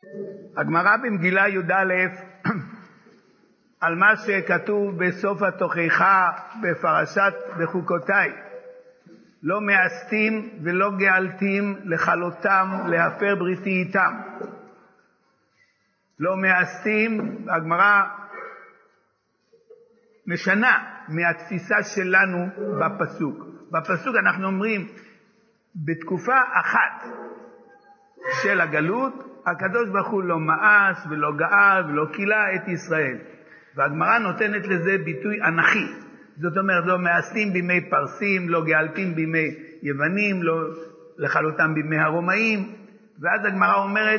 הגמרא במגילה י"א על מה שכתוב בסוף התוכחה בפרשת בחוקותיי, לא מאסתים ולא גאלתים לכלותם להפר בריתי איתם. לא מאסתים, הגמרא משנה מהתפיסה שלנו בפסוק. בפסוק אנחנו אומרים בתקופה אחת של הגלות הקדוש ברוך הוא לא מאס ולא גאל ולא קילה את ישראל, והגמרא נותנת לזה ביטוי אנכי. זאת אומרת, לא מאסתים בימי פרסים, לא גאלתים בימי יוונים, לא לכלותם בימי הרומאים. ואז הגמרא אומרת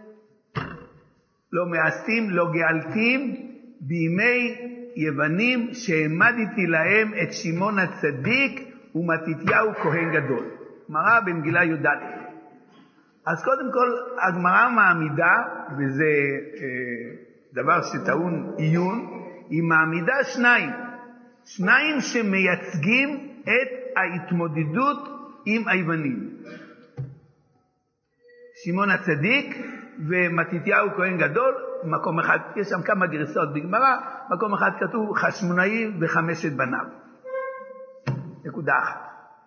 לא מאסתים, לא גאלתים בימי יוונים שהעמדתי להם את שמעון הצדיק ומתתיהו כהן גדול. גמרא במגילה י"א. אז קודם כל הגמרא מעמידה, וזה דבר שטעון עיון, היא מעמידה שניים שמייצגים את ההתמודדות עם היוונים. שמעון הצדיק ומתתיהו כהן גדול. מקום אחד, יש שם כמה גרסאות בגמרא, מקום אחד כתוב חשמונאי וחמשת בניו. נקודה אחת.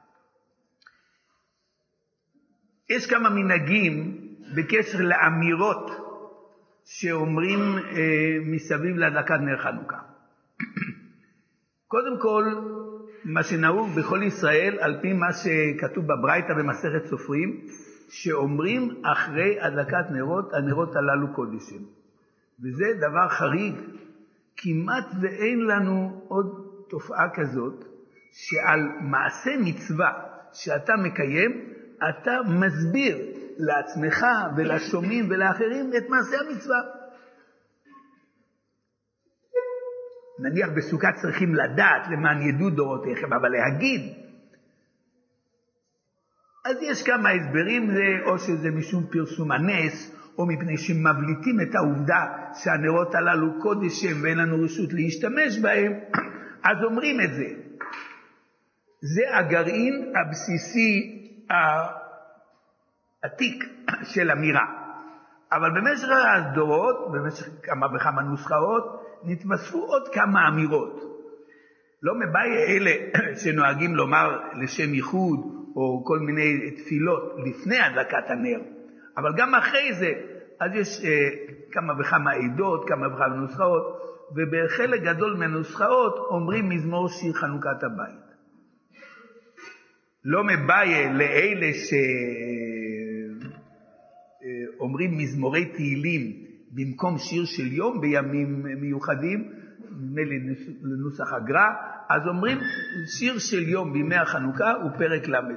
יש כמה מנהגים בקשר לאמירות שאומרים מסביב להדלקת נר חנוכה. קודם כל, מה שנהוג בכל ישראל, על פי מה שכתוב בברייתא במסכת סופרים, שאומרים אחרי הדלקת נרות, הנרות הללו קודשים. וזה דבר חריג. כמעט ואין לנו עוד תופעה כזאת, שעל מעשה מצווה שאתה מקיים, אתה מסביר לעצמך ולשומעים ולאחרים את מעשה המצווה. נניח בסוכה צריכים לדעת למען ידעו דורותיכם, אבל להגיד. אז יש כמה הסברים, או שזה משום פרסום הנס, או מפני שמבליטים את העובדה שהנרות הללו קודש הם ואין לנו רשות להשתמש בהם, אז אומרים את זה. זה הגרעין הבסיסי העתיק של אמירה. אבל במשך הדורות, במשך כמה וכמה נוסחאות, נתווספו עוד כמה אמירות. לא מבאי אלה שנוהגים לומר לשם ייחוד או כל מיני תפילות לפני הדלקת הנר, אבל גם אחרי זה. אז יש כמה וכמה עדות, כמה וכמה נוסחאות, ובחלק גדול מהנוסחאות אומרים מזמור שיר חנוכת הבית. לא מבאי לאלה שאומרים מזמורי תהילים במקום שיר של יום בימים מיוחדים, לנוסח הגר"א, אז אומרים שיר של יום בימי החנוכה הוא פרק למד.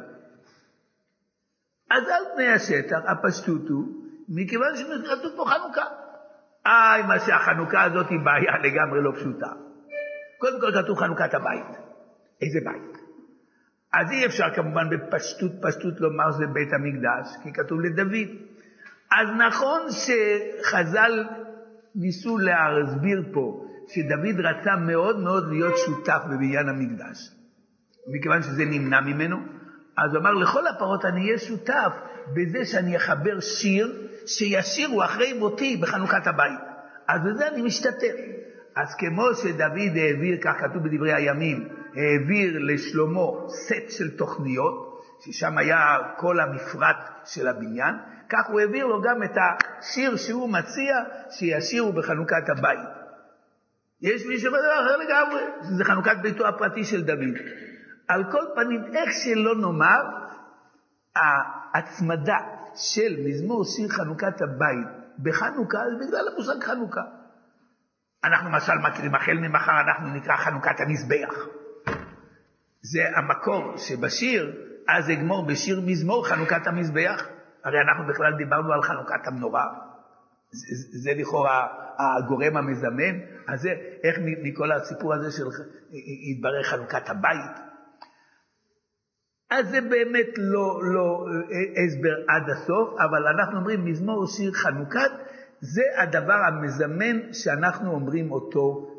אז על פני השטח הפשטות הוא, מכיוון שכתוב פה חנוכה. מה שהחנוכה הזאת היא בעיה לגמרי לא פשוטה. קודם כל כתוב חנוכת הבית. איזה בית? אז אי אפשר כמובן בפשטות לומר זה בית המקדש, כי כתוב לדוד. אז נכון שחז"ל ניסו להסביר פה שדוד רצה מאוד מאוד להיות שותף בבניין המקדש. מכיוון שזה נמנע ממנו, אז הוא אמר לכל הפרות אני אהיה שותף בזה שאני אחבר שיר שישירו אחרי מותי בחנוכת הבית. אז בזה אני משתתף. אז כמו שדוד העביר, כך כתוב בדברי הימים, העביר לשלמה סט של תוכניות, ששם היה כל המפרט של הבניין, כך הוא העביר לו גם את השיר שהוא מציע שישירו בחנוכת הבית. יש מי שבדבר אחר לגמרי, שזה חנוכת ביתו הפרטי של דוד. על כל פנים, איך שלא נאמר, ההצמדה של מזמור שיר חנוכת הבית בחנוכה, זה בגלל המושג חנוכה. אנחנו למשל מכירים, החל ממחר אנחנו נקרא חנוכת המזבח. זה המקור שבשיר, אז אגמור בשיר מזמור חנוכת המזבח. הרי אנחנו בכלל דיברנו על חנוכת המנורה. זה לכאורה הגורם המזמן. אז זה, איך מכל הסיפור הזה של התברר חנוכת הבית. אז זה באמת לא הסבר עד הסוף, אבל אנחנו אומרים מזמור שיר חנוכת, זה הדבר המזמן שאנחנו אומרים אותו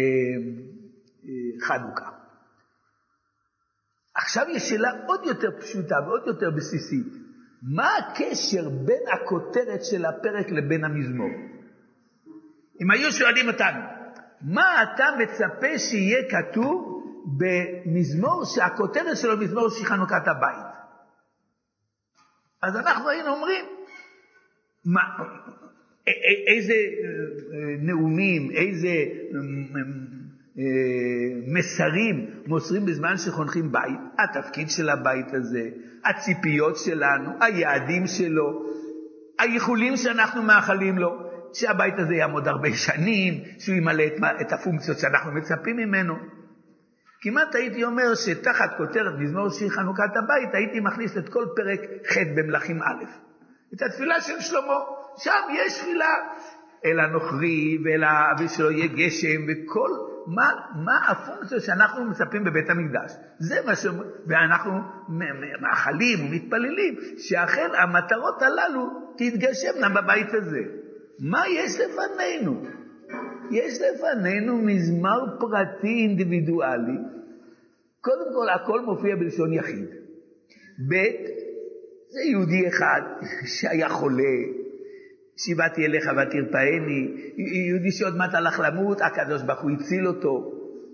בחנוכה. עכשיו יש שאלה עוד יותר פשוטה ועוד יותר בסיסית. מה הקשר בין הכותרת של הפרק לבין המזמור? אם היו שואלים אותנו, מה אתה מצפה שיהיה כתוב במזמור שהכותרת שלו מזמור של חנוכת הבית? אז אנחנו היינו אומרים, איזה נאומים, איזה מסרים מוסרים בזמן שחונכים בית, התפקיד של הבית הזה, הציפיות שלנו, היעדים שלו, הייחולים שאנחנו מאחלים לו, שהבית הזה יעמוד הרבה שנים, שהוא ימלא את הפונקציות שאנחנו מצפים ממנו. כמעט הייתי אומר שתחת כותרת מזמור שיר חנוכת הבית, הייתי מכניס את כל פרק ח' במלכים א', את התפילה של שלמה. שם יש תפילה אל הנוכרי ושלא יהיה גשם וכל מה הפונקציה שאנחנו מצפים בבית המקדש. זה מה ואנחנו מאחלים ומתפללים שאכן המטרות הללו תתגשמנה בבית הזה. מה יש לפנינו? יש לפנינו מזמר פרטי אינדיבידואלי. קודם כל הכל מופיע בלשון יחיד. ב' זה יהודי אחד שהיה חולה, שיבאתי אליך ותרפאני, יהודי שעוד מעט הלך למות, הקדוש ברוך הוא הציל אותו.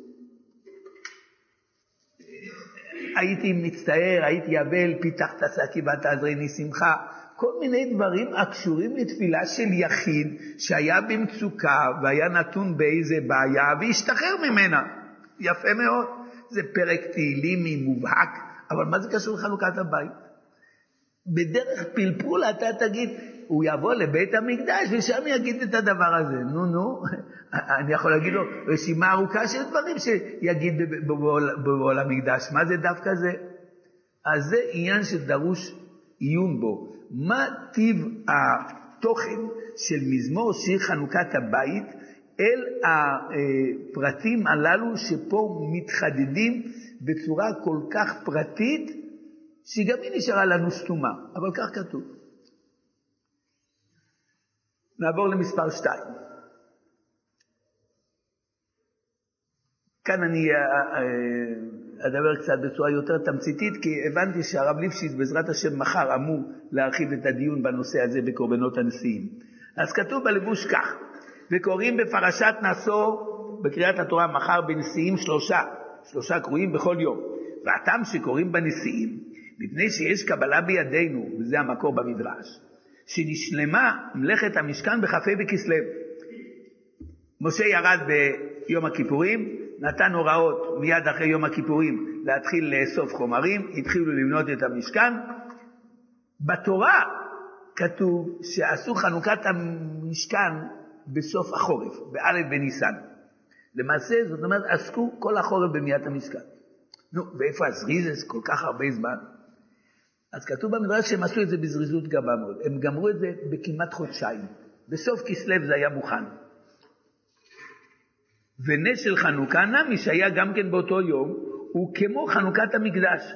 הייתי מצטער, הייתי אבל, פיתחת שקי ותעזרני שמחה. כל מיני דברים הקשורים לתפילה של יחיד שהיה במצוקה והיה נתון באיזה בעיה והשתחרר ממנה. יפה מאוד. זה פרק תהילים מובהק, אבל מה זה קשור לחנוכת הבית? בדרך פלפול אתה תגיד, הוא יבוא לבית המקדש ושם יגיד את הדבר הזה. נו, אני יכול להגיד לו רשימה ארוכה של דברים שיגיד בבוא למקדש. מה זה דווקא זה? אז זה עניין שדרוש עיון בו. מה טיב התוכן של מזמור שיר חנוכת הבית אל הפרטים הללו שפה מתחדדים בצורה כל כך פרטית שגם היא נשארה לנו סתומה, אבל כך כתוב. נעבור למספר 2. כאן אני אדבר קצת בצורה יותר תמציתית, כי הבנתי שהרב ליפשיץ בעזרת השם מחר אמור להרחיב את הדיון בנושא הזה בקורבנות הנשיאים. אז כתוב בלבוש כך, וקוראים בפרשת נשוא בקריאת התורה מחר בנשיאים 3 קרואים בכל יום. והטעם שקוראים בנשיאים, מפני שיש קבלה בידינו, וזה המקור במדרש, שנשלמה מלאכת המשכן בכ"ה בכסלו. משה ירד ביום הכיפורים, נתן הוראות מיד אחרי יום הכיפורים להתחיל לאסוף חומרים, התחילו לבנות את המשכן. בתורה כתוב שעשו חנוכת המשכן בסוף החורף, באלף בניסן. למעשה זאת אומרת עסקו כל החורף בבניית המשכן. ואיפה הזריז כל כך הרבה זמן? אז כתוב במדרש שהם עשו את זה בזריזות גבה מאוד. הם גמרו את זה בכמעט חודשיים. בסוף כסלו זה היה מוכן. ונס של חנוכה נמי שהיה גם כן באותו יום, הוא כמו חנוכת המקדש.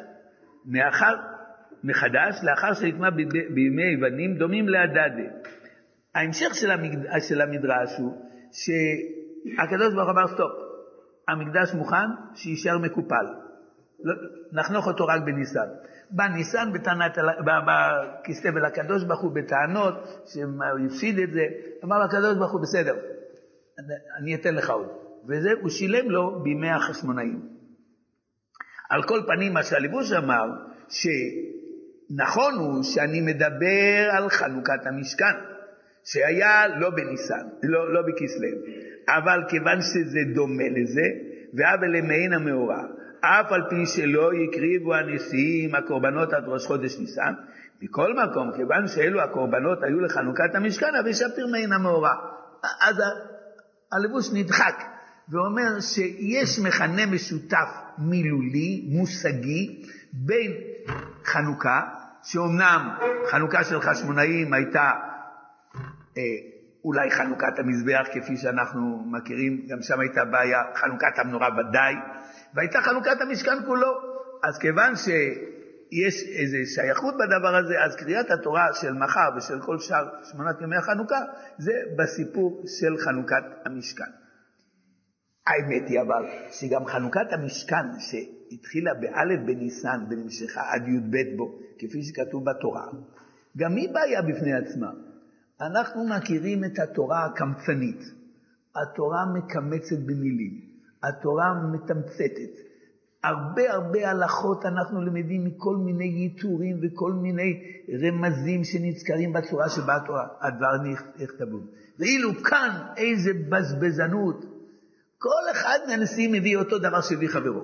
מחדש, לאחר שנטמע בימי היוונים, דומים להדדה. ההמשך של המדרש הוא שהקדוש ברוך הוא אמר סטופ. המקדש מוכן, שישאר מקופל. נחנוך אותו רק בניסן. בניסן, בכסלו אל הקדוש ברוך הוא בטענות, שיפסיד את זה, אמר לקדוש ברוך הוא בסדר, אני אתן לך עוד. וזה הוא שילם לו בימי החשמונאים. על כל פנים מה שהליבוש אמר, שנכון הוא שאני מדבר על חנוכת המשכן, שהיה לא בניסן, לא בכסלו, אבל כיוון שזה דומה לזה, ואב אלה מעין המאורע, אף על פי שלא יקריבו הנשיאים הקורבנות עד ראש חודש ניסן, מכל מקום, כיוון שאלו הקורבנות היו לחנוכת המשכן, אבל שפיר מעין המאורע. אז הלבוש נדחק, ואומר שיש מכנה משותף מילולי, מושגי, בין חנוכה, שאומנם חנוכה של חשמונאים הייתה אולי חנוכת המזבח כפי שאנחנו מכירים, גם שם הייתה בעיה, חנוכת המנורה ודאי, והייתה חנוכת המשכן כולו. אז כיוון שיש איזו שייכות בדבר הזה, אז קריאת התורה של מחר ושל כל שאר 8 ימי החנוכה, זה בסיפור של חנוכת המשכן. האמת היא אבל שגם חנוכת המשכן שהתחילה באלף בניסן ונמשכה עד י"ב בו, כפי שכתוב בתורה, גם היא בעיה בפני עצמה. אנחנו מכירים את התורה הקמצנית. התורה מקמצת במילים. התורה מתמצתת. הרבה הלכות אנחנו למדים מכל מיני ייתורים וכל מיני רמזים שנזכרים בצורה שבה הדבר נכתבו. ואילו כאן איזה בזבזנות. כל אחד מהנשיאים מביא אותו דבר שהביא חברו.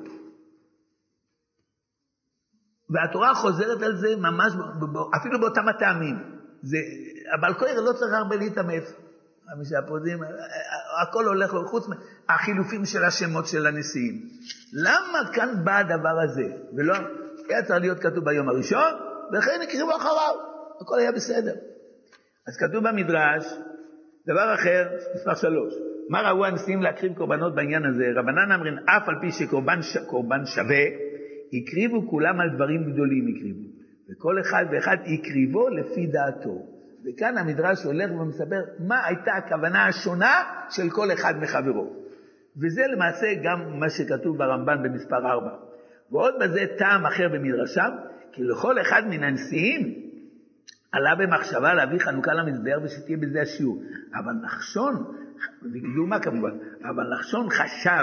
והתורה חוזרת על זה ממש, אפילו באותם הטעמים. אבל כל עיר לא צריך הרבה להתאמץ. המשפטים, הכל הולך לו, חוץ מהחילופים של השמות של הנשיאים. למה כאן בא הדבר הזה? ולא, היה צריך להיות כתוב ביום הראשון, וכן הקריבו אחריו. הכל היה בסדר. אז כתוב במדרש, דבר אחר, מספר 3. מה ראו הנשיאים להקריב קורבנות בעניין הזה? רבנן אמרין, אף על פי שקורבן שווה, הקריבו כולם על דברים גדולים הקריבו. וכל אחד ואחד הקריבו לפי דעתו. וכאן המדרש הולך ומספר מה הייתה הכוונה השונה של כל אחד מחברו. וזה למעשה גם מה שכתוב ברמב"ן במספר 4. ועוד בזה טעם אחר במדרשם, כי לכל אחד מן הנשיאים עלה במחשבה להביא חנוכה למזבח ושתהיה בזה השיעור. אבל נחשון, ודוגמה כמובן, אבל נחשון חשב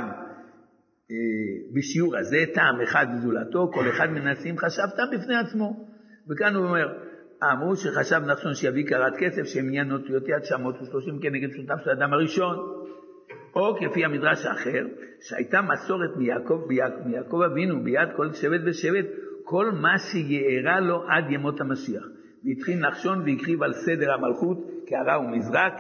בשיעור הזה טעם אחד זולתו, כל אחד מן הנשיאים חשב טעם בפני עצמו. וכאן הוא אומר, אמרו שחשב נחשון שיביא קרת כסף שמניין אותיותי עד 930 כנגד שותף של האדם הראשון, או כפי המדרש האחר שהייתה מסורת מיעקב אבינו ביד כל שבט ושבט כל מה שיערה לו עד ימות המשיח, והתחיל נחשון והקריב על סדר המלכות קערה ומזרק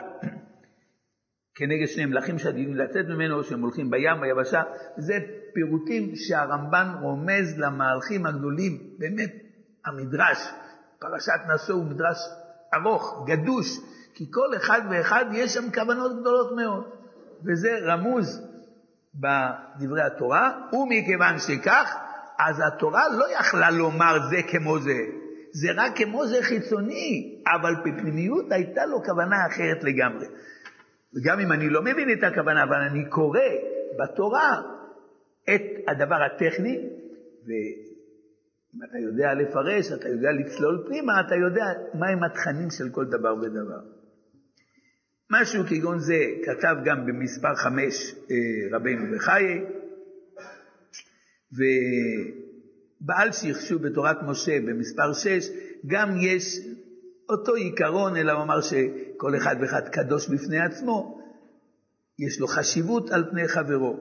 כנגד שני מלכים שעתידים לצאת ממנו, שהם הולכים בים ביבשה. זה פירוטים שהרמב"ן רומז למהלכים הגדולים. באמת המדרש פרשת נשוא הוא מדרש ארוך, גדוש, כי כל אחד ואחד יש שם כוונות גדולות מאוד, וזה רמוז בדברי התורה. ומכיוון שכך, אז התורה לא יכלה לומר זה כמו זה, זה רק כמו זה חיצוני, אבל בפנימיות הייתה לו כוונה אחרת לגמרי. וגם אם אני לא מבין את הכוונה, אבל אני קורא בתורה את הדבר הטכני, אם אתה יודע לפרש, אתה יודע לצלול פנימה, אתה יודע מהם התכנים של כל דבר ודבר. משהו כגון זה כתב גם במספר 5 רבינו בחיי, ובעל שיחשו בתורת משה במספר 6, גם יש אותו עיקרון, אלא הוא אמר שכל אחד ואחד קדוש בפני עצמו, יש לו חשיבות על פני חברו.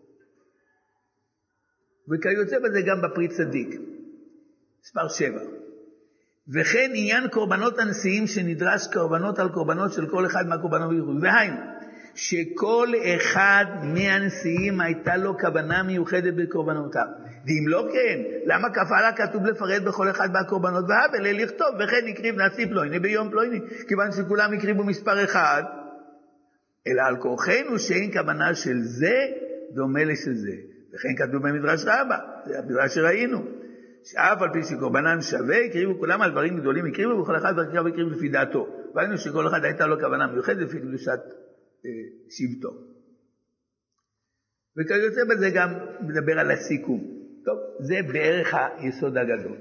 וכיוצא בזה גם בפרי צדיק. מספר 7. וכן עניין קורבנות הנשיאים שנדרש קורבנות על קורבנות של כל אחד מהקורבנות בייחוד. והיינו, שכל אחד מהנשיאים הייתה לו כוונה מיוחדת בקורבנותיו. ואם לא כן, למה כפלה כתוב לפרט בכל אחד מהקורבנות? והבל לכתוב, וכן הקריב נשיא פלויני ביום פלויני, כיוון שכולם הקריבו מספר 1. אלא על כורחנו שאין כוונה של זה דומה לשל זה. וכן כתוב במדרש רבה, זה המדרש שראינו. שאף על פי שקורבנן שווה, הקריבו כולם על דברים גדולים, הקריבו וכל אחד והקריב הקריב לפי דעתו. והיינו שכל אחד הייתה לו כוונה מיוחדת לפי קדושת שבטו. וכיוצא בזה גם מדבר על הסיכום. טוב, זה בערך היסוד הגדול.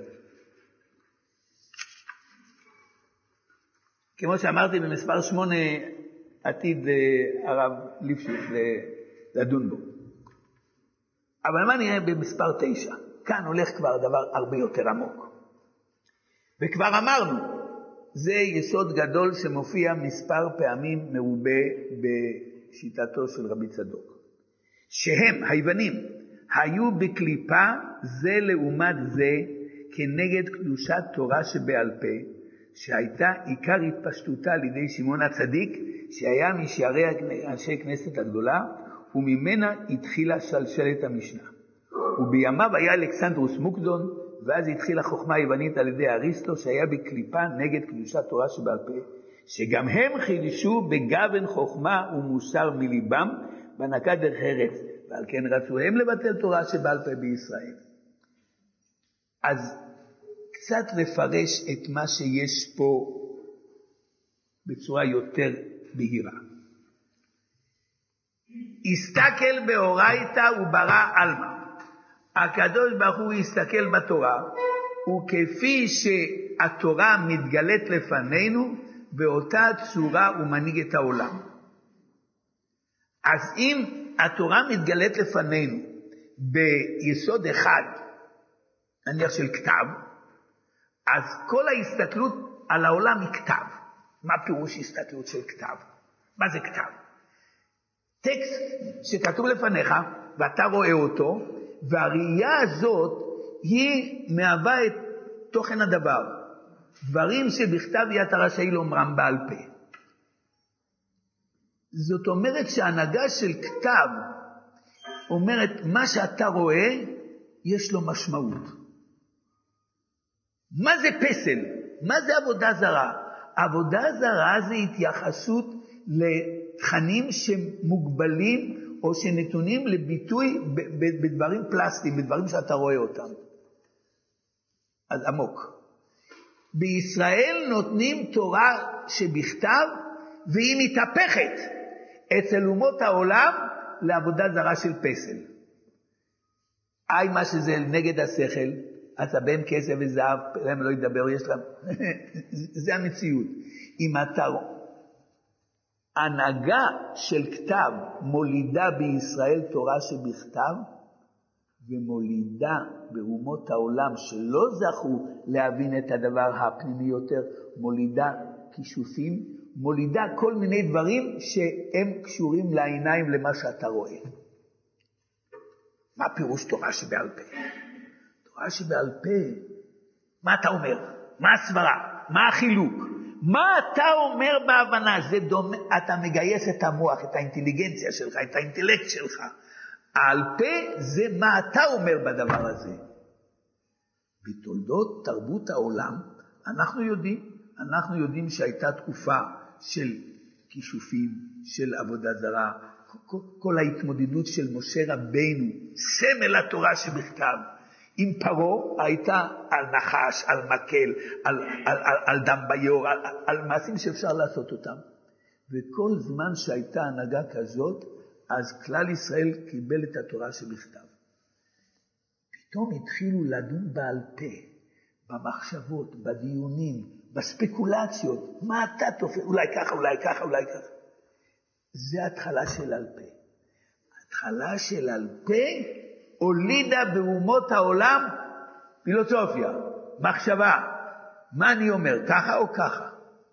כמו שאמרתי במספר 8, עתיד הרב ליפשיץ לדון בו. אבל מה נראה במספר 9? כאן הולך כבר דבר הרבה יותר עמוק. וכבר אמרנו, זה יסוד גדול שמופיע מספר פעמים מרובה בשיטתו של רבי צדוק. שהם, היוונים, היו בקליפה זה לעומת זה כנגד קדושת תורה שבעל פה, שהייתה עיקר התפשטותה על ידי שמעון הצדיק, שהיה משערי אנשי כנסת הגדולה, וממנה התחילה שלשלת המשנה. ובימיו היה אלכסנדרוס מוקדון, ואז התחילה חוכמה היוונית על ידי אריסטו, שהיה בקליפה נגד קדושת תורה שבעל פה, שגם הם חידשו בגוון חוכמה ומוסר מליבם, בנקה דרך ארץ, ועל כן רצו הם לבטל תורה שבעל פה בישראל. אז קצת לפרש את מה שיש פה בצורה יותר בהירה. הסתכל באורייתא וברא עלמא. הקדוש ברוך הוא הסתכל בתורה וכפי שהתורה מתגלית לפנינו, באותה צורה הוא מנהיג את העולם. אז אם התורה מתגלית לפנינו ביסוד אחד, נניח של כתב, אז כל ההסתכלות על העולם היא כתב. מה פירוש הסתכלות של כתב? מה זה כתב? טקסט שכתוב לפניך ואתה רואה אותו, והראייה הזאת היא מהווה את תוכן הדבר. דברים שבכתב יד הרשאי לומרם בעל פה. זאת אומרת שההנהגה של כתב אומרת מה שאתה רואה יש לו משמעות. מה זה פסל? מה זה עבודה זרה? עבודה זרה זה התייחסות לתכנים שמוגבלים או שנתונים לביטוי בדברים פלסטיים, בדברים שאתה רואה אותם. אז עמוק. בישראל נותנים תורה שבכתב והיא מתהפכת אצל אומות העולם לעבודה זרה של פסל. מה שזה נגד השכל, אז הבן כסף וזהב, להם לא ידבר, יש להם. זה המציאות. אם אתה הנהגה של כתב מולידה בישראל תורה שבכתב, ומולידה באומות העולם שלא זכו להבין את הדבר הפנימי יותר, מולידה כישופים, מולידה כל מיני דברים שהם קשורים לעיניים למה שאתה רואה. מה פירוש תורה שבעל פה? תורה שבעל פה, מה אתה אומר? מה הסברה? מה החילוק? מה אתה אומר בהבנה? זה דומה, אתה מגייס את המוח, את האינטליגנציה שלך, את האינטלקט שלך. על פה זה מה אתה אומר בדבר הזה. בתולדות תרבות העולם, אנחנו יודעים שהייתה תקופה של כישופים, של עבודה זרה, כל ההתמודדות של משה רבינו, סמל התורה שבכתב. עם פרעה הייתה על נחש, על מקל, על דם ביור, על מעשים שאפשר לעשות אותם. וכל זמן שהייתה הנהגה כזאת, אז כלל ישראל קיבל את התורה שבכתב. פתאום התחילו לדון בעל פה, במחשבות, בדיונים, בספקולציות. מה אתה תופס? אולי ככה, אולי ככה, אולי ככה. זה התחלה של על פה. התחלה של על פה הולידה באומות העולם פילוסופיה, מחשבה. מה אני אומר, ככה או ככה?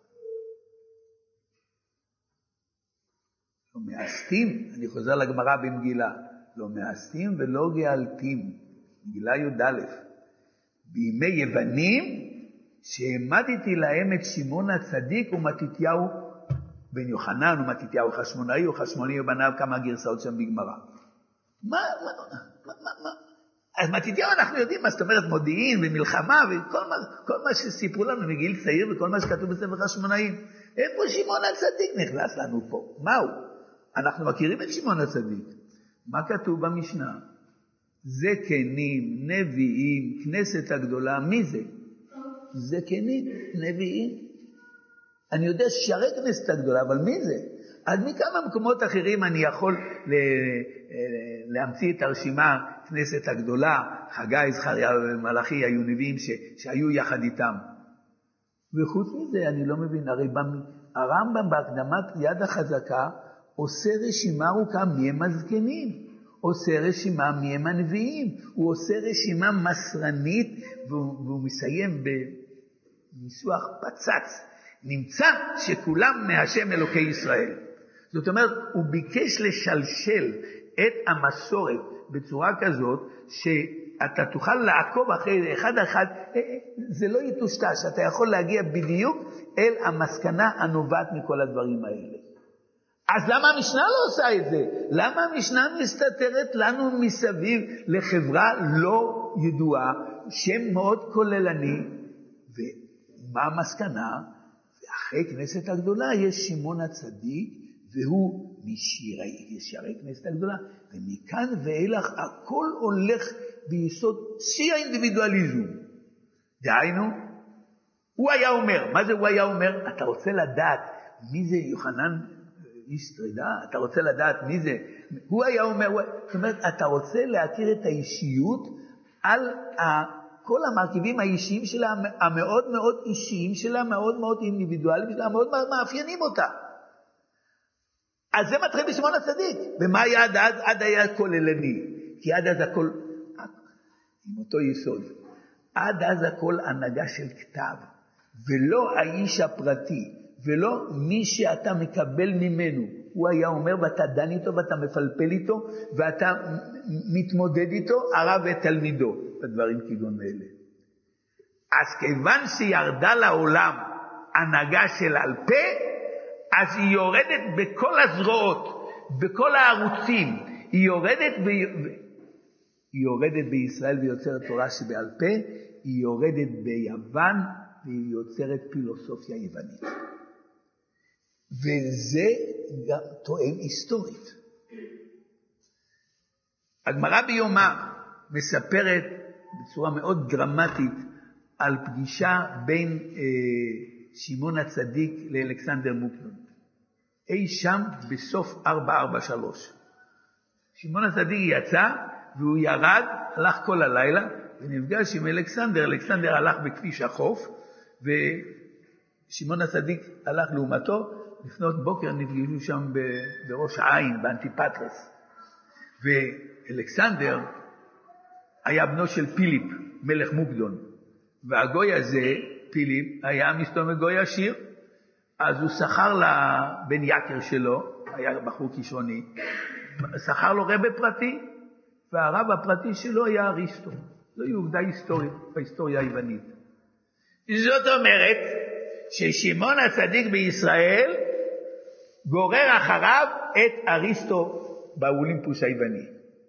לא מאסתים, אני חוזר לגמרא במגילה, לא מאסתים ולא גאלתים, מגילה י"א. בימי יוונים שהעמדתי להם את שמעון הצדיק ומתתיהו בן יוחנן ומתתיהו חשמונאי או חשמונאי ובניו, כמה גרסאות שם בגמרא. מה? אז מתתיהו אנחנו יודעים מה זאת אומרת מודיעין ומלחמה וכל מה שסיפרו לנו מגיל צעיר וכל מה שכתוב בספר חשמונאים. איפה שמעון הצדיק נכנס לנו פה? מהו? אנחנו מכירים את שמעון הצדיק. מה כתוב במשנה? זקנים, נביאים, כנסת הגדולה, מי זה? זקנים, נביאים. אני יודע שערי כנסת הגדולה, אבל מי זה? אז מכמה מקומות אחרים אני יכול להמציא את הרשימה, כנסת הגדולה, חגי, זכריה ומלאכי היו נביאים שהיו יחד איתם. וחוץ מזה אני לא מבין, הרי הרמב"ם בהקדמת יד החזקה עושה רשימה ארוכה מי הם הזקנים, עושה רשימה מי הם הנביאים, הוא עושה רשימה מסרנית והוא מסיים בניסוח פצץ. נמצא שכולם מהשם אלוקי ישראל. זאת אומרת, הוא ביקש לשלשל את המסורת בצורה כזאת שאתה תוכל לעקוב אחרי אחד אחד, זה לא יטושטש, אתה יכול להגיע בדיוק אל המסקנה הנובעת מכל הדברים האלה. אז למה המשנה לא עושה את זה? למה המשנה מסתתרת לנו מסביב לחברה לא ידועה, שם מאוד כוללני, ומה המסקנה? ואחרי כנסת הגדולה יש שמעון הצדיק, והוא משערי כנסת הגדולה, ומכאן ואילך הכל הולך ביסוד שיא האינדיבידואליזם. דהיינו, הוא היה אומר, מה זה הוא היה אומר? אתה רוצה לדעת מי זה יוחנן איש שרידה? אתה רוצה לדעת מי זה? הוא היה אומר, זאת אומרת, אתה רוצה להכיר את האישיות על כל המרכיבים האישיים שלה, המאוד מאוד אישיים שלה, מאוד מאוד אינדיבידואליים שלה, מאוד מאפיינים אותה. אז זה מתחיל בשמעון הצדיק. ומה היה עד אז? עד היה כוללני. כי עד אז הכל, עם אותו יסוד, עד אז הכל הנהגה של כתב, ולא האיש הפרטי, ולא מי שאתה מקבל ממנו. הוא היה אומר, ואתה דן איתו, ואתה מפלפל איתו, ואתה מתמודד איתו, הרב ותלמידו, בדברים כגון אלה. אז כיוון שירדה לעולם הנהגה של על פה, אז היא יורדת בכל הזרועות, בכל הערוצים, היא יורדת בישראל ויוצרת תורה שבעל פה, היא יורדת ביוון והיא יוצרת פילוסופיה יוונית. וזה גם תואם היסטורית. הגמרא ביומא מספרת בצורה מאוד דרמטית על פגישה בין שמעון הצדיק לאלכסנדר מוקדון. אי שם בסוף 443. שמעון הצדיק יצא והוא ירד, הלך כל הלילה ונפגש עם אלכסנדר. אלכסנדר הלך בכביש החוף ושמעון הצדיק הלך לעומתו. לפנות בוקר נפגשו שם בראש העין, באנטיפטרס. ואלכסנדר היה בנו של פיליפ, מלך מוקדון. והגוי הזה, פיליפ, היה מסתום גוי עשיר. אז הוא שכר לבן יקר שלו, היה בחור כישרוני, שכר לו רב פרטי, והרב הפרטי שלו היה אריסטו. זו עובדה היסטורית בהיסטוריה היוונית. זאת אומרת ששמעון הצדיק בישראל גורר אחריו את אריסטו באולימפוס היווני.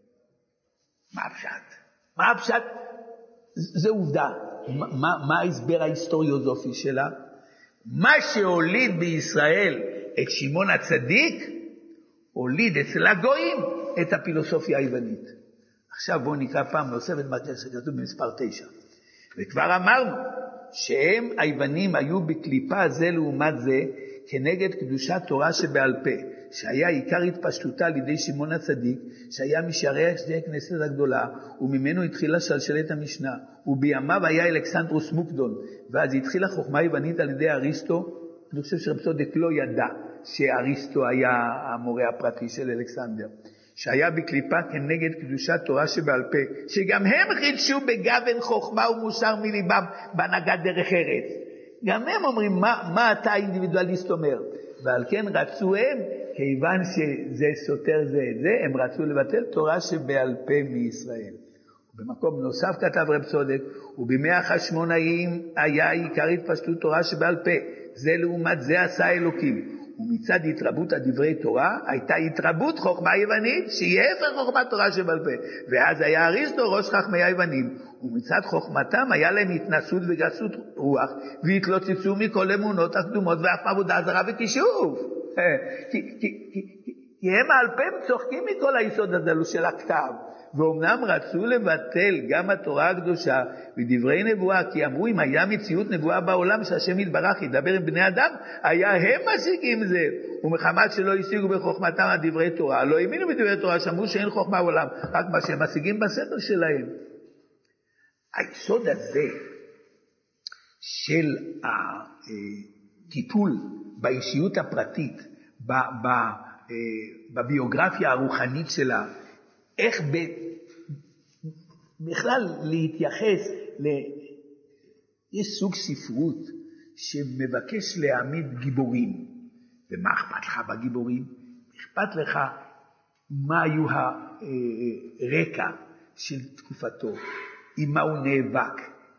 מה הפשט? מה הפשט? זה עובדה. מה ההסבר ההיסטוריוזופי שלה? מה שהוליד בישראל את שמעון הצדיק, הוליד אצל הגויים את הפילוסופיה היוונית. עכשיו בואו נקרא פעם נוספת מה שכתוב במספר 9. וכבר אמרנו שהם היוונים היו בקליפה זה לעומת זה כנגד קדושת תורה שבעל פה, שהיה עיקר התפשטותה על ידי שמעון הצדיק, שהיה משערי שתי הכנסת הגדולה, וממנו התחילה שלשלת המשנה, ובימיו היה אלכסנדרוס מוקדון, ואז התחילה חוכמה היוונית על ידי אריסטו. אני חושב שרב צודק לא ידע שאריסטו היה המורה הפרטי של אלכסנדר, שהיה בקליפה כנגד קדושת תורה שבעל פה, שגם הם חידשו בגוון חוכמה ומוסר מליבם בהנהגת דרך ארץ. גם הם אומרים, מה אתה האינדיבידואליסט אומר? ועל כן רצו הם, כיוון שזה סותר זה את זה, הם רצו לבטל תורה שבעל פה מישראל. במקום נוסף כתב רב צודק, ובימי החשמונאים היה עיקר התפשטות תורה שבעל פה, זה לעומת זה עשה אלוקים. ומצד התרבות הדברי תורה, הייתה התרבות חוכמה יוונית, שהיא הפך חוכמת תורה שבעל פה. ואז היה אריסטו ראש חכמי היוונים, ומצד חוכמתם היה להם התנסות וגסות רוח, והתלוצצו מכל אמונות הקדומות, ואף עבודה זרה וכישוף. כי הם על פה צוחקים מכל היסוד הזה של הכתב. ואומנם רצו לבטל גם התורה הקדושה ודברי נבואה, כי אמרו אם היה מציאות נבואה בעולם שהשם יתברך ידבר עם בני אדם, היה הם משיגים זה. ומחמת שלא השיגו בחוכמתם על דברי תורה, לא האמינו בדברי תורה, שאמרו שאין חוכמה בעולם, רק מה שהם משיגים בסדר שלהם. היסוד הזה של הטיפול באישיות הפרטית, בביוגרפיה הרוחנית שלה, איך בכלל להתייחס יש סוג ספרות שמבקש להעמיד גיבורים. ומה אכפת לך בגיבורים? אכפת לך מה היו הרקע של תקופתו, עם מה הוא נאבק,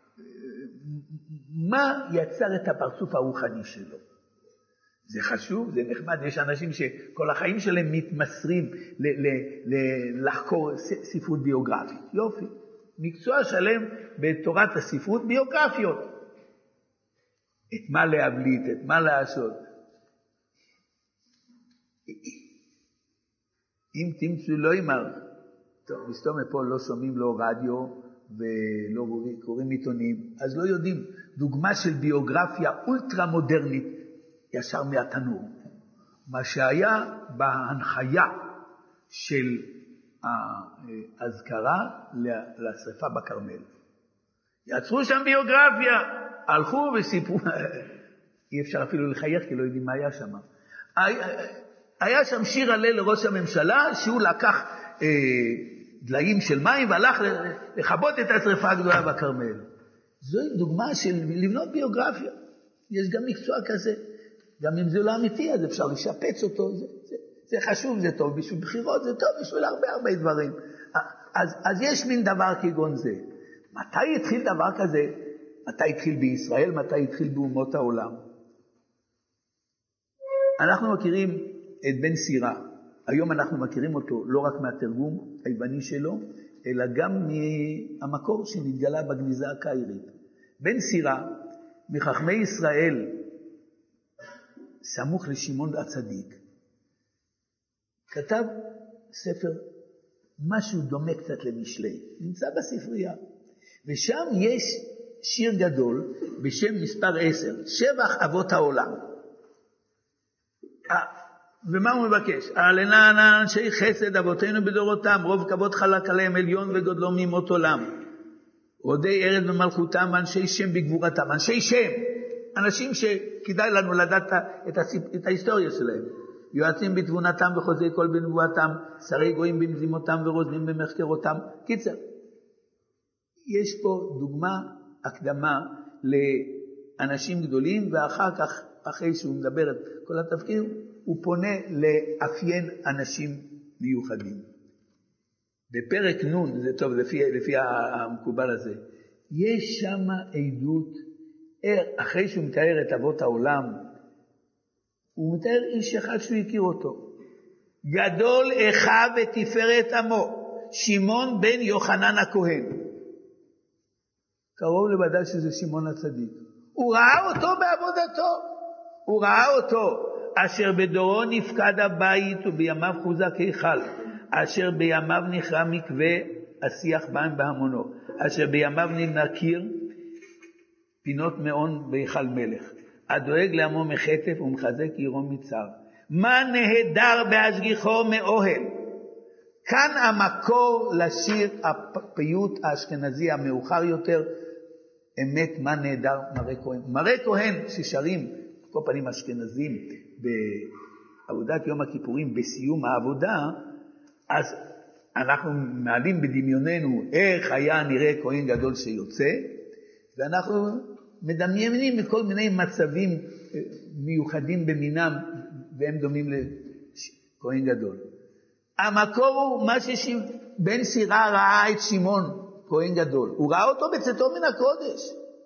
מה יצר את הפרצוף הרוחני שלו. זה חשוב, זה נחמד. יש אנשים שכל החיים שלהם מתמסרים לחקור ספרות ביוגרפית. יופי. מקצוע שלם בתורת הספרות ביוגרפיות. את מה להבליט, את מה לעשות. אם תמצאו לא אמר, טוב, מסתום פה לא שומעים לו רדיו ולא קוראים עיתונים, אז לא יודעים. דוגמה של ביוגרפיה אולטרה מודרנית, ישר מהתנור. מה שהיה בהנחיה של ההזכרה לשריפה בכרמל. יצרו שם ביוגרפיה, הלכו וסיפרו, אי אפשר אפילו לחייך כי לא יודעים מה היה שם. היה שם שיר הלל לראש הממשלה, שהוא לקח דליים של מים והלך לכבות את השרפה הגדולה בכרמל. זוהי דוגמה של לבנות ביוגרפיה. יש גם מקצוע כזה. גם אם זה לא אמיתי, אז אפשר לשפץ אותו. זה חשוב, זה טוב. בשביל בחירות זה טוב, בשביל הרבה דברים. אז יש מין דבר כגון זה. מתי התחיל דבר כזה? מתי התחיל בישראל? מתי התחיל באומות העולם? אנחנו מכירים את בן סירה. היום אנחנו מכירים אותו לא רק מהתרגום היווני שלו, אלא גם מהמקור שנתגלה בגניזה הקיירית. בן סירה, מחכמי ישראל, סמוך לשמעון הצדיק, כתב ספר, משהו דומה קצת למשלי, נמצא בספרייה. ושם יש שיר גדול בשם מספר 10, שבח אבות העולם. ומה הוא מבקש? העלנה אנשי חסד אבותינו בדורותם, רוב כבוד חלק עליהם עליון וגודלו ממות עולם. עודי ארץ במלכותם, אנשי שם בגבורתם. אנשי שם, אנשים שכדאי לנו לדעת את ההיסטוריה שלהם. יועצים בתבונתם וחוזי כל בנבואתם, שרי גויים במזימותם ורוזנים במחקרותם. קיצר, יש פה דוגמה, הקדמה לאנשים גדולים, ואחר כך, אחרי שהוא מדבר את כל התפקיד, הוא פונה לאפיין אנשים מיוחדים. בפרק נון, זה טוב לפי המקובל הזה, יש שם עדות, אחרי שהוא מתאר את אבות העולם, הוא מתאר איש אחד שהוא הכיר אותו. גדול אחיו ותפארת עמו, שמעון בן יוחנן הכהן. קרוב לוודאי שזה שמעון הצדיק. הוא ראה אותו בעבודתו. הוא ראה אותו. אשר בדורו נפקד הבית ובימיו חוזק היכל. אשר בימיו נחרם מקווה השיח בהם בהמונו. אשר בימיו ננקיר פינות מעון בהיכל מלך. הדואג לעמו מחטף ומחזק עירו מצר. מה נהדר בהשגיחו מאוהל. כאן המקור לשיר הפיוט האשכנזי המאוחר יותר, אמת מה נהדר מראה כהן. מראה כהן ששרים, כל פנים אשכנזים, בעבודת יום הכיפורים, בסיום העבודה, אז אנחנו מעלים בדמיוננו איך היה נראה כהן גדול שיוצא, ואנחנו מדמיינים מכל מיני מצבים מיוחדים במינם, והם דומים לכהן גדול. המקור הוא מה שבן סירה ראה את שמעון, כהן גדול. הוא ראה אותו בצאתו מן הקודש.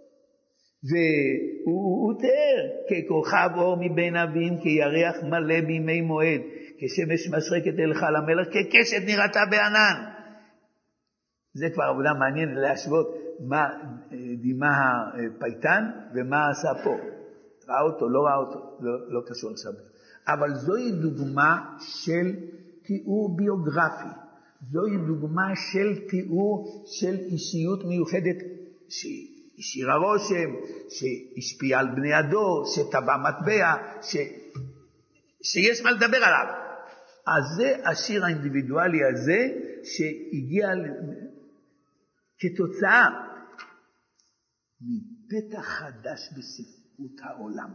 והוא תיאר ככוכב אור מבין אבים, כירח מלא בימי מועד, כשמש משרקת אל חל המלך, כקשת נראתה בענן. זה כבר עבודה מעניינת להשוות מה דימה הפייטן ומה עשה פה. ראה אותו, לא ראה אותו, לא קשור עכשיו. אבל זוהי דוגמה של תיאור ביוגרפי. זוהי דוגמה של תיאור של אישיות מיוחדת שהשאירה רושם, שהשפיעה על בני הדור, שטבע מטבע, שיש מה לדבר עליו. אז זה השיר האינדיבידואלי הזה שהגיע כתוצאה מפתח חדש בספרות העולם.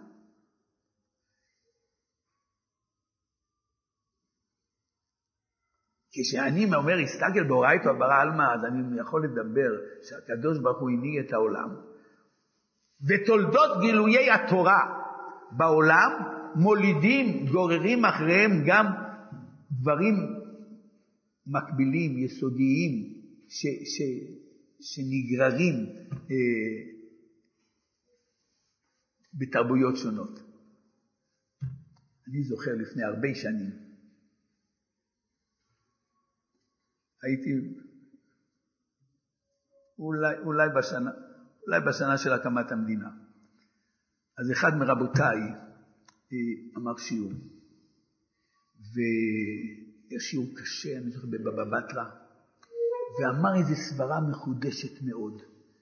כשאני אומר הסתגל באורייתו הברא עלמא, אז אני יכול לדבר שהקדוש ברוך הוא הנהיג את העולם, ותולדות גילויי התורה בעולם מולידים, גוררים אחריהם גם דברים מקבילים, יסודיים, שנגררים בתרבויות שונות. אני זוכר לפני הרבה שנים, הייתי אולי בשנה של הקמת המדינה. אז אחד מרבותיי אמר שיעור, ויש שיעור קשה, אני זוכר בבבא בתרא, ואמר איזו סברה מחודשת מאוד,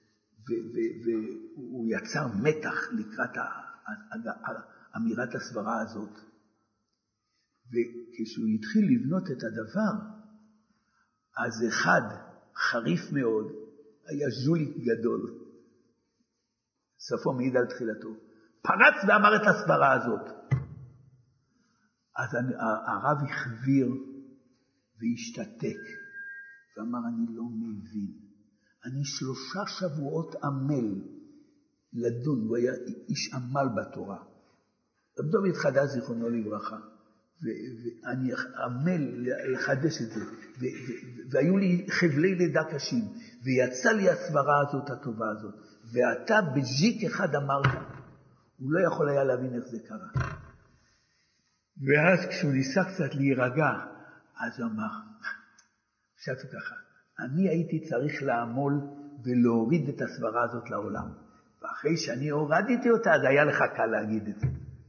והוא יצר מתח לקראת אמירת הסברה הזאת. וכשהוא התחיל לבנות את הדבר, אז אחד חריף מאוד, היה ז'וליק גדול, סופו מעיד על תחילתו. פרץ ואמר את הסברה הזאת. אז הרב החביר והשתתק, ואמר, אני לא מבין. אני 3 שבועות עמל לדון, הוא היה איש עמל בתורה. רב דוד חדש זיכרונו לברכה, ואני עמל לחדש את זה, והיו לי חבלי לידה קשים, ויצא לי הסברה הזאת הטובה הזאת, ואתה בז'יק אחד אמרת, הוא לא יכול היה להבין איך זה קרה. ואז כשהוא ניסה קצת להירגע, אז הוא אמר, חשבתי ככה, אני הייתי צריך לעמול ולהוריד את הסברה הזאת לעולם, ואחרי שאני הורדתי אותה, אז היה לך קל להגיד את זה.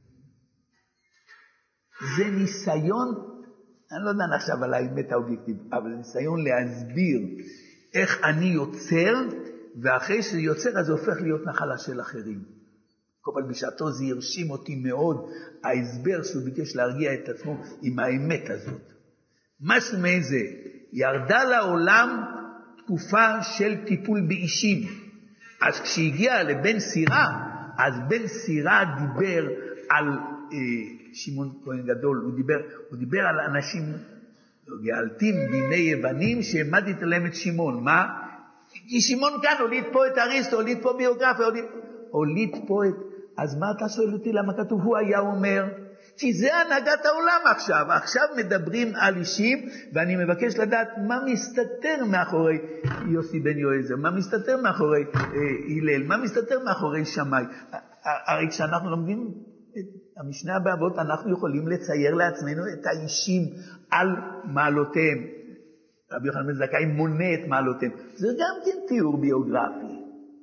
זה ניסיון, אני לא יודע עכשיו על האמת האובייקטיבית, אבל זה ניסיון להסביר איך אני יוצר, ואחרי שזה יוצר, אז זה הופך להיות נחלה של אחרים. כל פעם בשעתו זה הרשים אותי מאוד, ההסבר שהוא ביקש להרגיע את עצמו עם האמת הזאת. משהו מאיזה, ירדה לעולם תקופה של טיפול באישים. אז כשהגיע לבן סירה, אז בן סירה דיבר על שמעון כהן גדול, הוא דיבר על אנשים גאלתים בימי יוונים שהעמדת להם את שמעון. מה? כי שמעון כאן הוליד פה את אריסטו, הוליד פה ביוגרפיה, הוליד פה את... אז מה אתה שואל אותי למה כתוב? הוא היה אומר, כי זה הנהגת העולם עכשיו. עכשיו מדברים על אישים, ואני מבקש לדעת מה מסתתר מאחורי יוסי בן יועזר, מה מסתתר מאחורי הלל, מה מסתתר מאחורי שמאי. הרי כשאנחנו לומדים את המשנה באבות, אנחנו יכולים לצייר לעצמנו את האישים על מעלותיהם. רבי יוחנן בן זכאי מונה את מעלותיהם. זה גם כן תיאור ביוגרפי.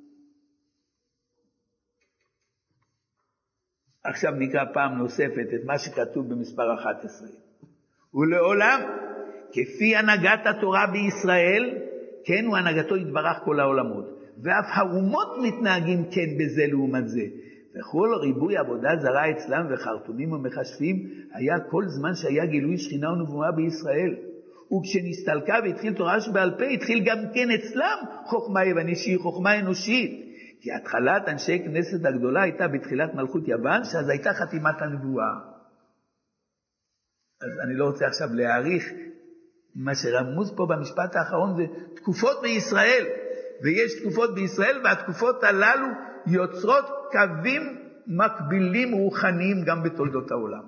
עכשיו נקרא פעם נוספת את מה שכתוב במספר 11. ולעולם, כפי הנהגת התורה בישראל, כן הוא הנהגתו יתברך כל העולמות. ואף האומות מתנהגים כן בזה לעומת זה. וכל ריבוי עבודה זרה אצלם וחרטומים ומחשבים היה כל זמן שהיה גילוי שכינה ונבואה בישראל. וכשנסתלקה והתחיל תורה שבעל פה, התחיל גם כן אצלם חוכמה יוונית שהיא חוכמה אנושית. כי התחלת אנשי כנסת הגדולה הייתה בתחילת מלכות יוון, שאז הייתה חתימת הנבואה. אז אני לא רוצה עכשיו להעריך, מה שרמוז פה במשפט האחרון זה תקופות בישראל, ויש תקופות בישראל, והתקופות הללו יוצרות קווים מקבילים רוחניים גם בתולדות העולם.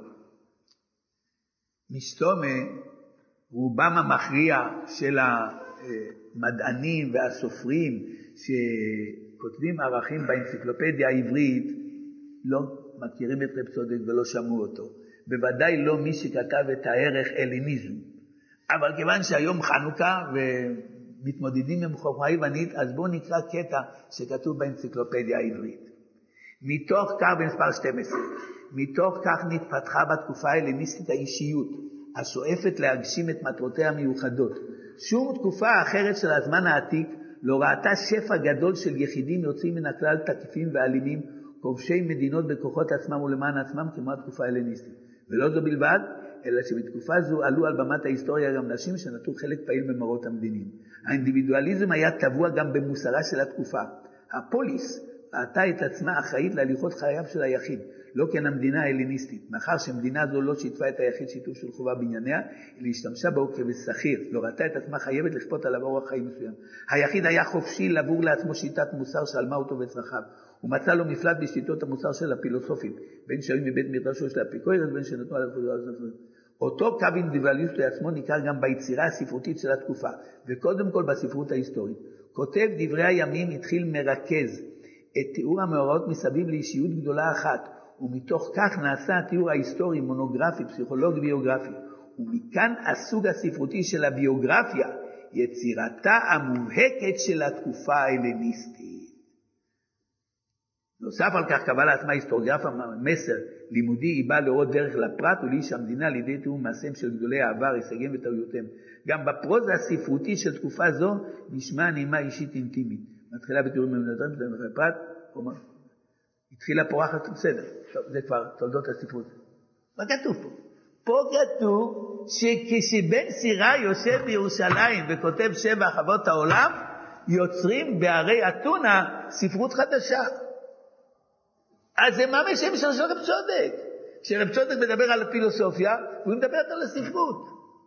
משתומע, רובם המכריע של המדענים והסופרים שכותבים ערכים באנציקלופדיה העברית לא מכירים את רב צודק ולא שמעו אותו. בוודאי לא מי שכתב את הערך אליניזם. אבל כיוון שהיום חנוכה ומתמודדים עם חוכמה יוונית, אז בואו נקרא קטע שכתוב באנציקלופדיה העברית. מתוך כך במספר 12, מתוך כך נתפתחה בתקופה ההלניסטית האישיות, השואפת להגשים את מטרותיה המיוחדות. שום תקופה אחרת של הזמן העתיק לא ראתה שפע גדול של יחידים יוצאים מן הכלל תקיפים ואלימים, כובשי מדינות בכוחות עצמם ולמען עצמם כמו התקופה ההלניסטית. ולא זו בלבד, אלא שבתקופה זו עלו על במת ההיסטוריה גם נשים שנטו חלק פעיל במראות המדיניים. האינדיבידואליזם היה טבוע גם במוסרה של התקופה. הפוליס ראתה את עצמה אחראית להליכות חייו של היחיד, לא כן המדינה ההלניסטית, מאחר שמדינה זו לא שיתפה את היחיד שיתוף של חובה בענייניה, אלא השתמשה בו כבשכיר, לא ראתה את עצמה חייבת לכפות עליו אורח חיים מסוים. היחיד היה חופשי לעבור לעצמו שיטת מוסר שעלמה אותו וצרכיו, הוא מצא לו מפלט בשיטות המוסר של הפילוסופים, בין שהיו מבית מדרשו של האפיקורס ובין שנתנו עליו אותו קו אינדיבידואליסט לעצמו ניכר גם ביצירה הספרותית של התקופה, וקודם כל בספרות ההיסטורית. כותב דברי הימים התחיל מרכז את תיאור המאורעות מסביב לאישיות גדולה אחת, ומתוך כך נעשה התיאור ההיסטורי, מונוגרפי, פסיכולוגי, ביוגרפי. ומכאן הסוג הספרותי של הביוגרפיה, יצירתה המובהקת של התקופה ההלניסטית. נוסף על כך קבע לעצמה היסטוריוגרפיה מסר לימודי, היא באה להראות דרך לפרט ולאיש המדינה על ידי תיאור מעשיהם של גדולי העבר, הישגיהם וטעויותיהם. גם בפרוזה הספרותי של תקופה זו נשמע נעימה אישית אינטימית. מתחילה בתיאורים ממונתרים, לפרט, התחילה פורחת בסדר. טוב, זה כבר תולדות הספרות. מה כתוב פה? פה כתוב שכשבן סירה יושב בירושלים וכותב 7 חוות העולם, יוצרים בערי אתונה ספרות חדשה. אז זה ממש שם של רב צודק. כשרב צודק מדבר על הפילוסופיה, הוא מדבר על הספרות.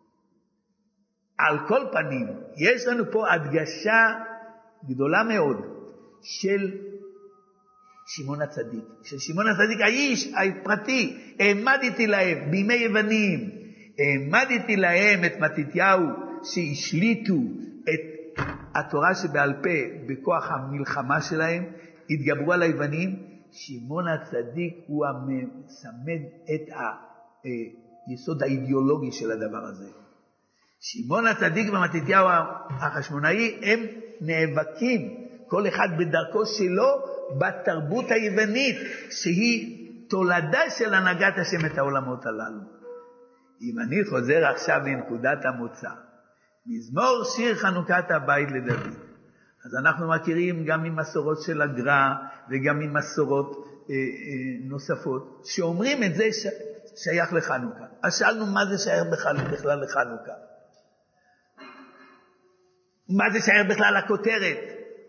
על כל פנים, יש לנו פה הדגשה גדולה מאוד של שמעון הצדיק. של שמעון הצדיק, האיש הפרטי, העמדתי להם בימי יוונים, העמדתי להם את מתתיהו שהשליטו את התורה שבעל פה בכוח המלחמה שלהם, התגברו על היוונים. שמעון הצדיק הוא המסמד את היסוד האידיאולוגי של הדבר הזה. שמעון הצדיק ומתתיהו החשמונאי הם נאבקים כל אחד בדרכו שלו בתרבות היוונית שהיא תולדה של הנהגת השם את העולמות הללו. אם אני חוזר עכשיו לנקודת המוצא, מזמור שיר חנוכת הבית לדוד, אז אנחנו מכירים גם ממסורות של הגר"א וגם ממסורות נוספות שאומרים את זה שייך לחנוכה. אז שאלנו מה זה שייך בכלל לחנוכה? מה זה שייך בכלל לכותרת?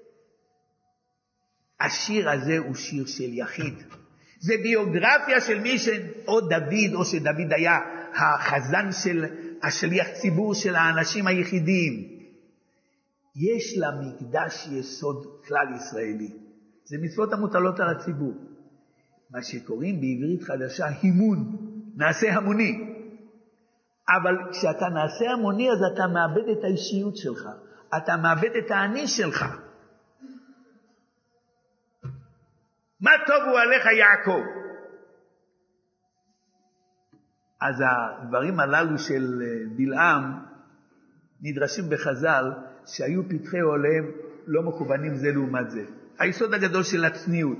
השיר הזה הוא שיר של יחיד. זה ביוגרפיה של מי או דוד, או שדוד היה החזן של השליח ציבור של האנשים היחידים. יש למקדש יסוד כלל ישראלי. זה מצוות המוטלות על הציבור. מה שקוראים בעברית חדשה הימון, נעשה המוני. אבל כשאתה נעשה המוני אז אתה מאבד את האישיות שלך. אתה מאבד את האני שלך. מה טובו עליך יעקב? אז הדברים הללו של בלעם נדרשים בחז"ל שהיו פתחי עליהם לא מכוונים זה לעומת זה. היסוד הגדול של הצניעות.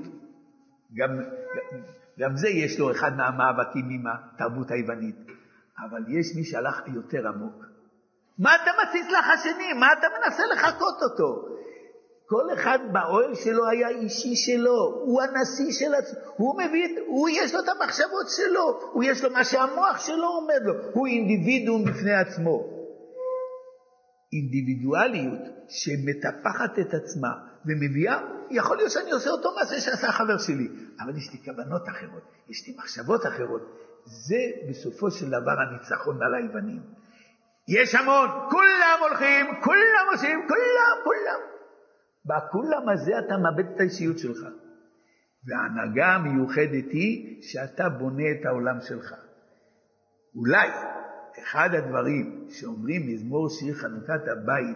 גם זה יש לו אחד מהמאבקים עם התרבות היוונית. אבל יש מי שהלך יותר עמוק. מה אתה מציץ לך השני? מה אתה מנסה לחקות אותו? כל אחד באוהל שלו היה אישי שלו, הוא הנשיא של עצמו, הוא יש לו את המחשבות שלו, הוא יש לו מה שהמוח שלו עומד לו, הוא אינדיבידואום בפני עצמו. אינדיבידואליות שמטפחת את עצמה ומביאה, יכול להיות שאני עושה אותו מעשה שעשה החבר שלי, אבל יש לי כוונות אחרות, יש לי מחשבות אחרות. זה בסופו של דבר הניצחון על היוונים. יש המון, כולם הולכים, כולם עושים, כולם. בכולם הזה אתה מאבד את האישיות שלך. וההנהגה המיוחדת היא שאתה בונה את העולם שלך. אולי אחד הדברים שאומרים מזמור שיר חנוכת הבית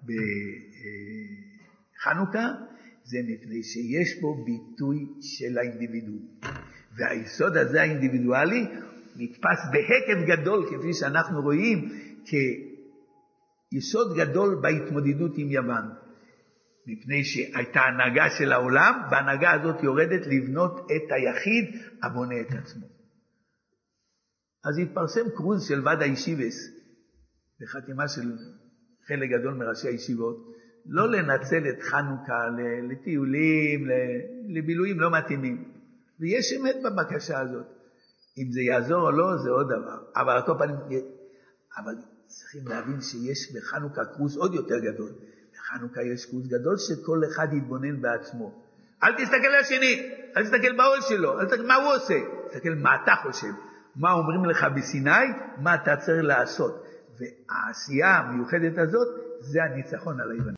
בחנוכה, זה מפני שיש בו ביטוי של האינדיבידואל. והיסוד הזה האינדיבידואלי נתפס בהיקף גדול, כפי שאנחנו רואים, כיסוד גדול בהתמודדות עם יוון. מפני שהייתה הנהגה של העולם, וההנהגה הזאת יורדת לבנות את היחיד הבונה את עצמו. אז התפרסם קרוז של ועד הישיבס, בחתימה של חלק גדול מראשי הישיבות, לא לנצל את חנוכה לטיולים, לבילויים לא מתאימים. ויש אמת בבקשה הזאת. אם זה יעזור או לא, זה עוד דבר. אבל על כל פנים, אבל צריכים להבין שיש בחנוכה קרוז עוד יותר גדול. בחנוכה יש קרוז גדול שכל אחד יתבונן בעצמו. אל תסתכל על השני, אל תסתכל בעול שלו, אל תסתכל מה הוא עושה. תסתכל מה אתה חושב, מה אומרים לך בסיני, מה אתה צריך לעשות. והעשייה המיוחדת הזאת, זה הניצחון על היוונים.